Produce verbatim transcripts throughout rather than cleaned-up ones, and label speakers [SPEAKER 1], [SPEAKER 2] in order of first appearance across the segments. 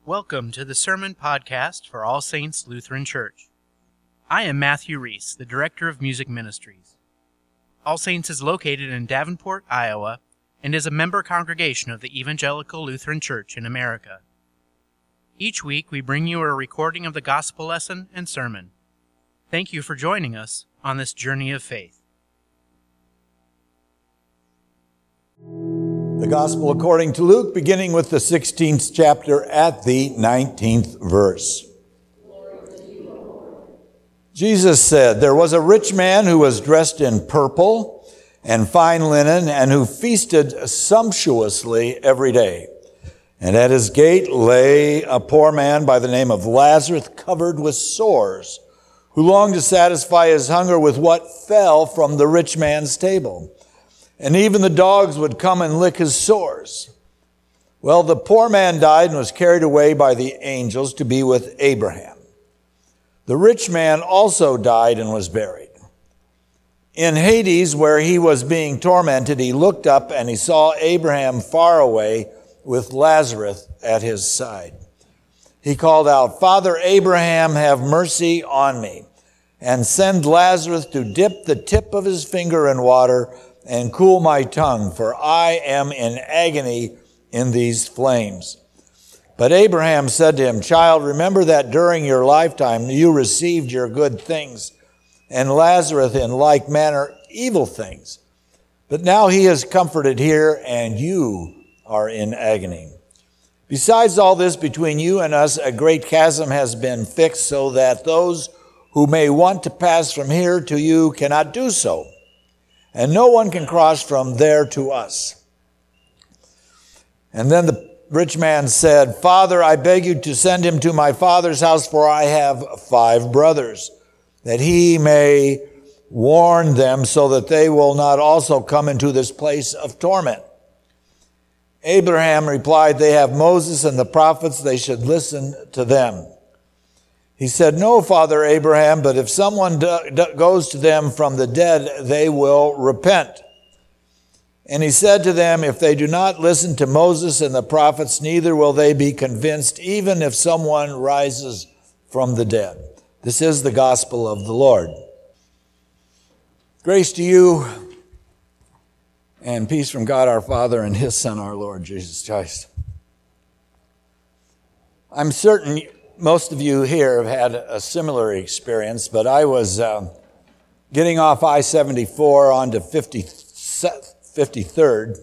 [SPEAKER 1] Welcome to the Sermon Podcast for All Saints Lutheran Church. I am Matthew Reese, the Director of Music Ministries. All Saints is located in Davenport, Iowa, and is a member congregation of the Evangelical Lutheran Church in America. Each week we bring you a recording of the gospel lesson and sermon. Thank you for joining us on this journey of faith.
[SPEAKER 2] The Gospel according to Luke, beginning with the sixteenth chapter at the nineteenth verse. Jesus said, "There was a rich man who was dressed in purple and fine linen, and who feasted sumptuously every day. And at his gate lay a poor man by the name of Lazarus, covered with sores, who longed to satisfy his hunger with what fell from the rich man's table. And even the dogs would come and lick his sores. Well, the poor man died and was carried away by the angels to be with Abraham. The rich man also died and was buried. In Hades, where he was being tormented, he looked up and he saw Abraham far away with Lazarus at his side. He called out, 'Father Abraham, have mercy on me, and send Lazarus to dip the tip of his finger in water and cool my tongue, for I am in agony in these flames.' But Abraham said to him, 'Child, remember that during your lifetime you received your good things, and Lazarus in like manner evil things. But now he is comforted here, and you are in agony. Besides all this, between you and us a great chasm has been fixed, so that those who may want to pass from here to you cannot do so, and no one can cross from there to us.' And then the rich man said, 'Father, I beg you to send him to my father's house, for I have five brothers, that he may warn them, so that they will not also come into this place of torment.' Abraham replied, 'They have Moses and the prophets, they should listen to them.' He said, 'No, Father Abraham, but if someone do, do, goes to them from the dead, they will repent.' And he said to them, 'If they do not listen to Moses and the prophets, neither will they be convinced, even if someone rises from the dead.'" This is the gospel of the Lord. Grace to you and peace from God our Father and his Son, our Lord Jesus Christ. I'm certain most of you here have had a similar experience, but I was uh, getting off I seventy-four onto fifty-third,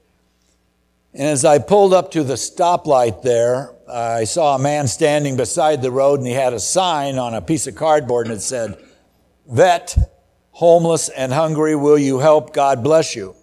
[SPEAKER 2] and as I pulled up to the stoplight there, I saw a man standing beside the road, and he had a sign on a piece of cardboard, and it said, "Vet, homeless and hungry, will you help? God bless you."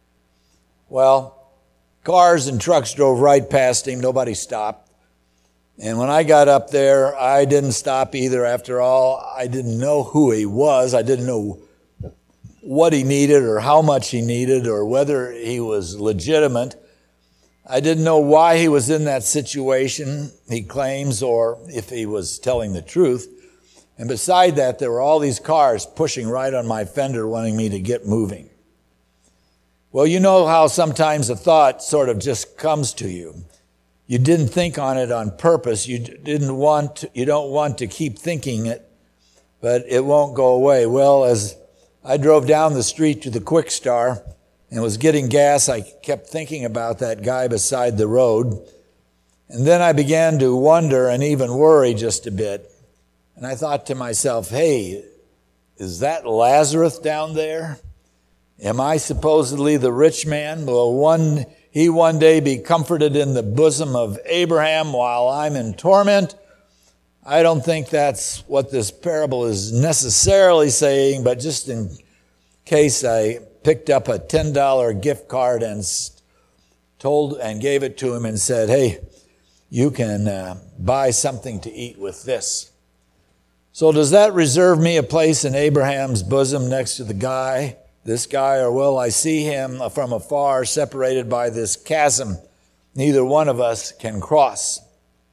[SPEAKER 2] Well, cars and trucks drove right past him. Nobody stopped. And when I got up there, I didn't stop either. After all, I didn't know who he was. I didn't know what he needed or how much he needed or whether he was legitimate. I didn't know why he was in that situation, he claims, or if he was telling the truth. And beside that, there were all these cars pushing right on my fender, wanting me to get moving. Well, you know how sometimes a thought sort of just comes to you. You didn't think on it on purpose. You didn't want to, you don't want to keep thinking it, but it won't go away. Well, as I drove down the street to the Quick Star and was getting gas, I kept thinking about that guy beside the road. And then I began to wonder and even worry just a bit. And I thought to myself, hey, is that Lazarus down there? Am I supposedly the rich man? Will one, he one day be comforted in the bosom of Abraham while I'm in torment? I don't think that's what this parable is necessarily saying, but just in case, I picked up a ten dollar gift card and told and gave it to him and said, "Hey, you can uh, buy something to eat with this." So does that reserve me a place in Abraham's bosom next to the guy? This guy, or will I see him from afar, separated by this chasm neither one of us can cross?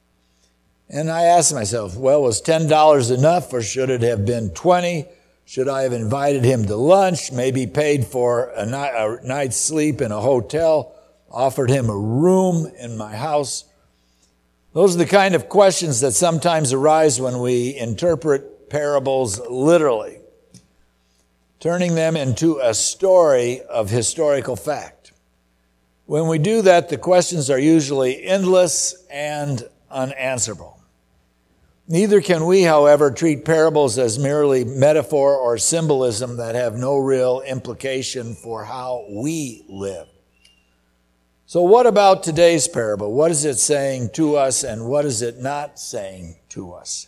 [SPEAKER 2] And I asked myself, well, was ten dollars enough, or should it have been twenty? Should I have invited him to lunch, maybe paid for a, night, a night's sleep in a hotel, offered him a room in my house? Those are the kind of questions that sometimes arise when we interpret parables literally, turning them into a story of historical fact. When we do that, the questions are usually endless and unanswerable. Neither can we, however, treat parables as merely metaphor or symbolism that have no real implication for how we live. So what about today's parable? What is it saying to us, and what is it not saying to us?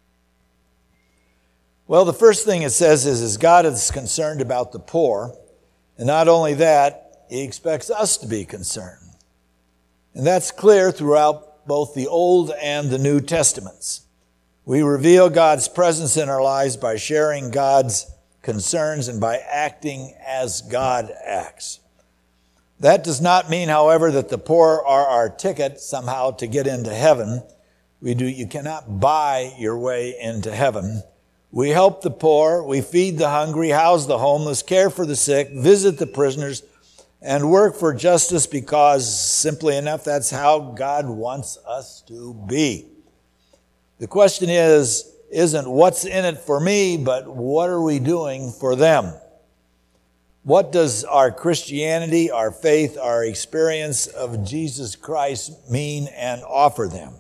[SPEAKER 2] Well, the first thing it says is, is God is concerned about the poor, and not only that, he expects us to be concerned. And that's clear throughout both the Old and the New Testaments. We reveal God's presence in our lives by sharing God's concerns and by acting as God acts. That does not mean, however, that the poor are our ticket somehow to get into heaven. We do, you cannot buy your way into heaven. We help the poor, we feed the hungry, house the homeless, care for the sick, visit the prisoners, and work for justice because, simply enough, that's how God wants us to be. The question is, isn't what's in it for me, but what are we doing for them? What does our Christianity, our faith, our experience of Jesus Christ mean and offer them?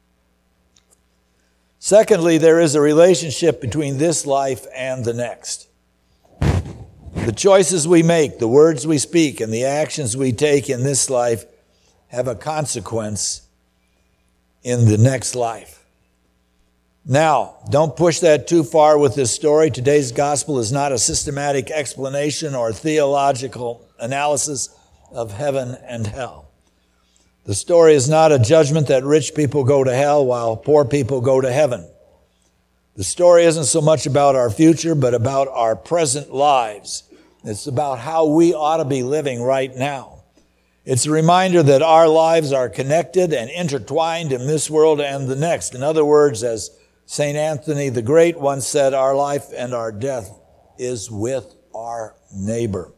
[SPEAKER 2] Secondly, there is a relationship between this life and the next. The choices we make, the words we speak, and the actions we take in this life have a consequence in the next life. Now, don't push that too far with this story. Today's gospel is not a systematic explanation or theological analysis of heaven and hell. The story is not a judgment that rich people go to hell while poor people go to heaven. The story isn't so much about our future, but about our present lives. It's about how we ought to be living right now. It's a reminder that our lives are connected and intertwined in this world and the next. In other words, as Saint Anthony the Great once said, our life and our death is with our neighbor.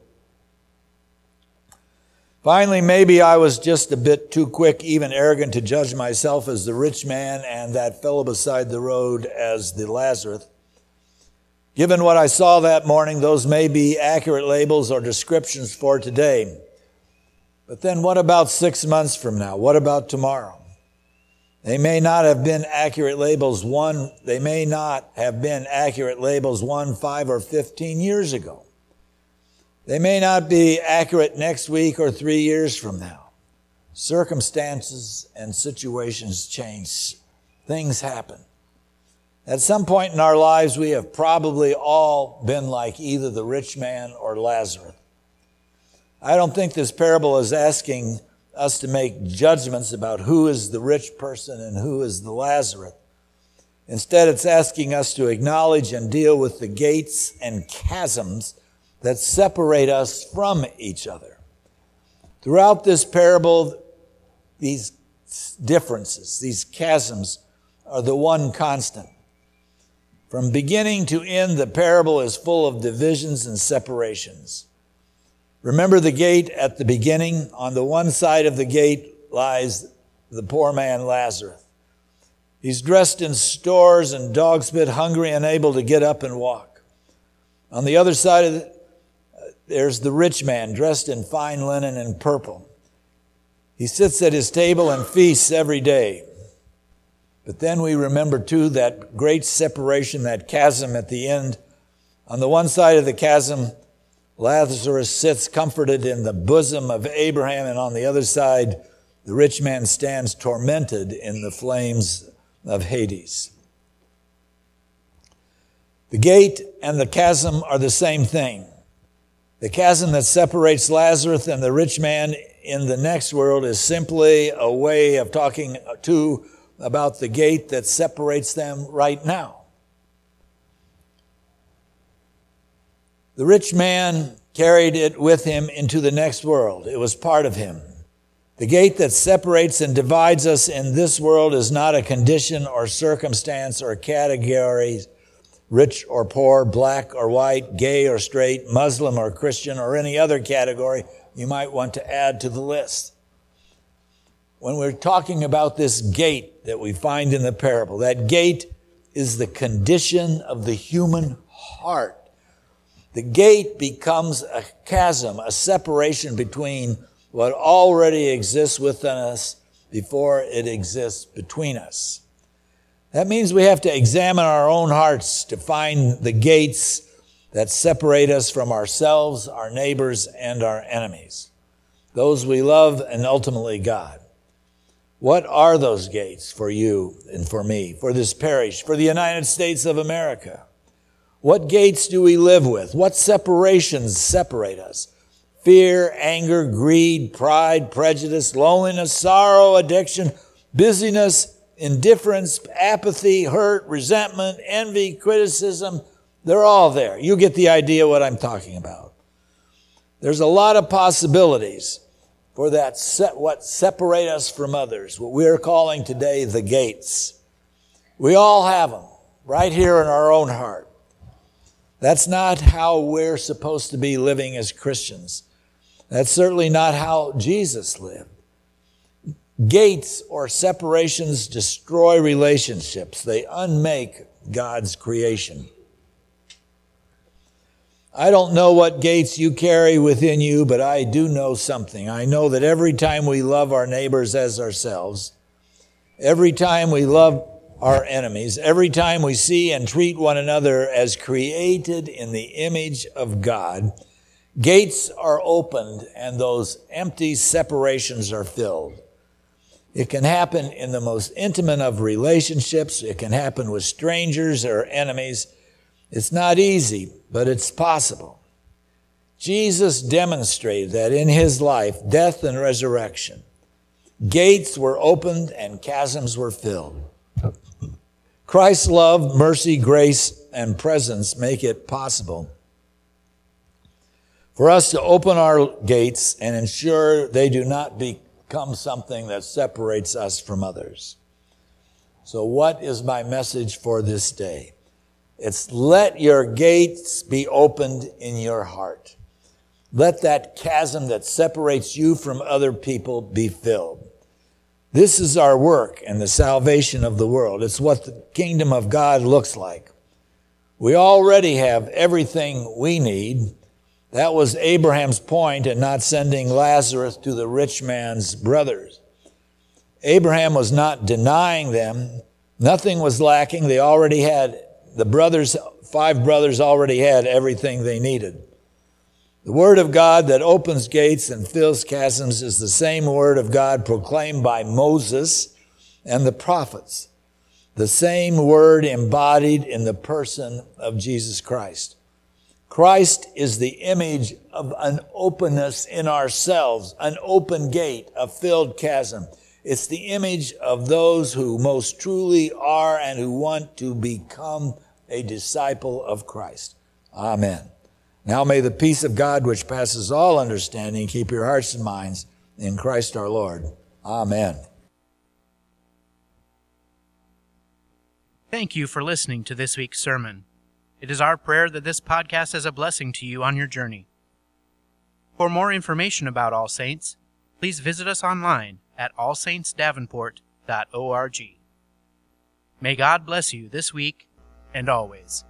[SPEAKER 2] Finally, maybe I was just a bit too quick, even arrogant, to judge myself as the rich man and that fellow beside the road as the Lazarus. Given what I saw that morning, those may be accurate labels or descriptions for today. But then what about six months from now? What about tomorrow? They may not have been accurate labels one, they may not have been accurate labels one, five, or fifteen years ago. They may not be accurate next week or three years from now. Circumstances and situations change. Things happen. At some point in our lives, we have probably all been like either the rich man or Lazarus. I don't think this parable is asking us to make judgments about who is the rich person and who is the Lazarus. Instead, it's asking us to acknowledge and deal with the gates and chasms that separate us from each other. Throughout this parable, these differences, these chasms, are the one constant. From beginning to end, the parable is full of divisions and separations. Remember the gate at the beginning? On the one side of the gate lies the poor man Lazarus. He's dressed in stores and dog spit, hungry, unable to get up and walk. On the other side of the, uh, there's the rich man, dressed in fine linen and purple. He sits at his table and feasts every day. But then we remember, too, that great separation, that chasm at the end. On the one side of the chasm, Lazarus sits comforted in the bosom of Abraham, and on the other side, the rich man stands tormented in the flames of Hades. The gate and the chasm are the same thing. The chasm that separates Lazarus and the rich man in the next world is simply a way of talking to about the gate that separates them right now. The rich man carried it with him into the next world. It was part of him. The gate that separates and divides us in this world is not a condition or circumstance or category, rich or poor, black or white, gay or straight, Muslim or Christian, or any other category you might want to add to the list. When we're talking about this gate that we find in the parable. That gate is the condition of the human heart. The gate becomes a chasm, a separation between what already exists within us before it exists between us. That means we have to examine our own hearts to find the gates that separate us from ourselves, our neighbors, and our enemies, those we love, and ultimately God. What are those gates for you and for me, for this parish, for the United States of America? What gates do we live with? What separations separate us? Fear, anger, greed, pride, prejudice, loneliness, sorrow, addiction, busyness, indifference, apathy, hurt, resentment, envy, criticism. They're all there. You get the idea what I'm talking about. There's a lot of possibilities for that set, what separate us from others, what we're calling today the gates. We all have them right here in our own heart. That's not how we're supposed to be living as Christians. That's certainly not how Jesus lived. Gates or separations destroy relationships. They unmake God's creation. I don't know what gates you carry within you, but I do know something. I know that every time we love our neighbors as ourselves, every time we love our enemies, every time we see and treat one another as created in the image of God, gates are opened and those empty separations are filled. It can happen in the most intimate of relationships. It can happen with strangers or enemies. It's not easy, but it's possible. Jesus demonstrated that in his life, death and resurrection, gates were opened and chasms were filled. Christ's love, mercy, grace, and presence make it possible for us to open our gates and ensure they do not become something that separates us from others. So what is my message for this day? It's let your gates be opened in your heart. Let that chasm that separates you from other people be filled. This is our work and the salvation of the world. It's what the kingdom of God looks like. We already have everything we need. That was Abraham's point in not sending Lazarus to the rich man's brothers. Abraham was not denying them. Nothing was lacking. They already had, the brothers, five brothers already had everything they needed. The word of God that opens gates and fills chasms is the same word of God proclaimed by Moses and the prophets. The same word embodied in the person of Jesus Christ. Christ is the image of an openness in ourselves, an open gate, a filled chasm. It's the image of those who most truly are and who want to become a disciple of Christ. Amen. Now may the peace of God, which passes all understanding, keep your hearts and minds in Christ our Lord. Amen.
[SPEAKER 1] Thank you for listening to this week's sermon. It is our prayer that this podcast is a blessing to you on your journey. For more information about All Saints, please visit us online at all saints davenport dot org. May God bless you this week and always.